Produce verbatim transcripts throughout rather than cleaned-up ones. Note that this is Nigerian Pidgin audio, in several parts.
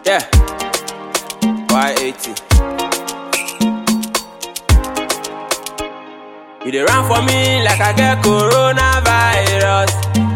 Yeah. Y eighty. You dey run for me like I get coronavirus.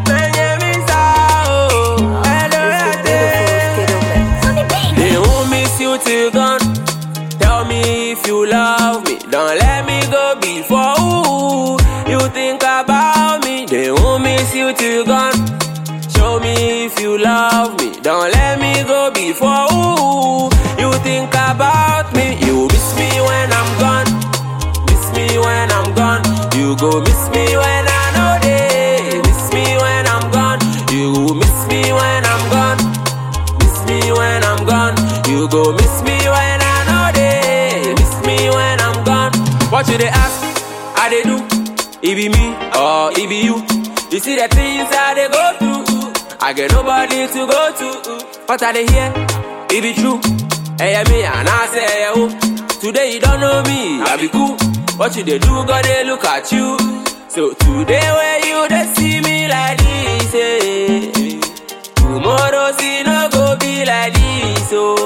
They won't miss you till gone. Tell me if you love me. Don't let me go before ooh, you think about me. They won't miss you till gone. Show me if you love me. Don't let me go before ooh, you think about me. You miss me when I'm gone. Miss me when I'm gone. You go miss me when I know they. Miss me when I'm gone. You miss me when I'm gone. Miss me when I'm gone. You go miss me when I know they. Miss me when I'm gone. What you they ask? I they do. It be me or it be you. You see the things that they go through. I get nobody to go to. What are they here? It be true. Hey, me and I say, hey, oh. Today you don't know me, I be cool. What you they do, God, they look at you. So today when you they see me like this, eh, tomorrow see no go be like this,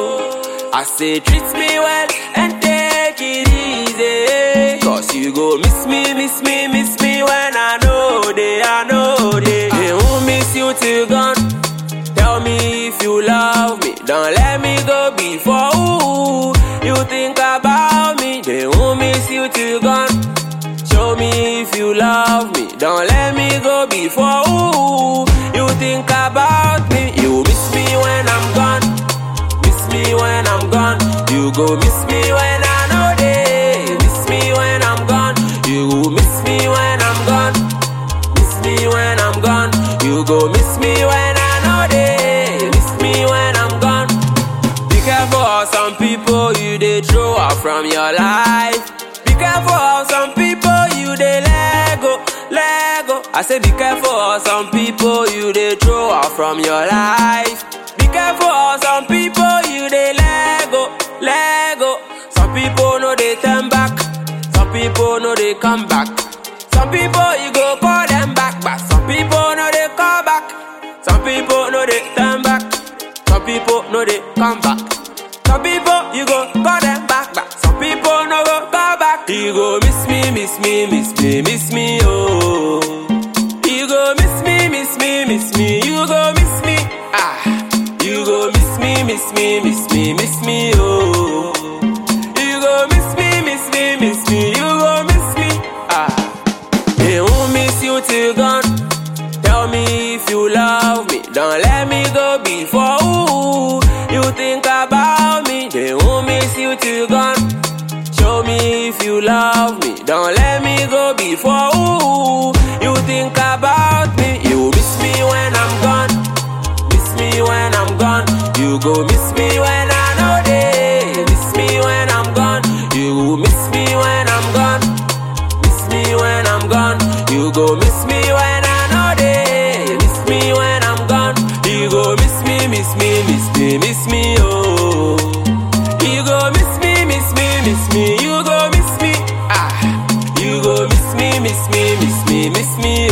oh. I say treat me well and take it easy. Cause you go miss me, miss me, miss me when I know they, I know they. They won't miss you till gone. Tell me if you love me. Don't let me go before ooh, you think about me. They won't miss you till gone. Show me if you love me. Don't let me go before ooh, you think about me. You miss me when I'm gone. Miss me when I'm gone. You go miss me when I know they. Miss me when I'm gone. You miss me when I'm gone. Miss me when I'm gone. You go miss me when I know they. Miss me when I'm gone. Be careful of some people you they throw out from your life. Be careful of some people you they let go, let go. I say be careful of some people you they throw out from your life. Be careful of some people you they let go, let go. Some people know they turn back. Some people know they come back. Some people you go call them back, but some people know they call back. Some people know they turn back. Some people know they come back. Some people you go call them back, but some people no go call back. You go miss me, miss me, miss me, miss me, oh. You go miss me, miss me, miss me. You go miss me, ah. You go miss me, miss me, miss me, miss me, oh. You go miss me, miss me, miss me. You go miss me, ah. They won't miss you till gone. Tell me if you love me. Don't let me go before ooh, you think about me. They won't miss you till gone. Show me if you love me. Don't let me go before ooh, you think about me. You miss me when I'm gone. Miss me when I'm gone. You go miss me when I know they. Miss me when I'm gone. You miss me when I'm gone. Miss me when I'm gone. You go miss me when I know they. Miss me when I'm gone. You go miss me, miss me, miss me, miss me, oh. You go miss me, miss me, miss me. You go miss me, ah. You go miss me, miss me, miss me, miss me.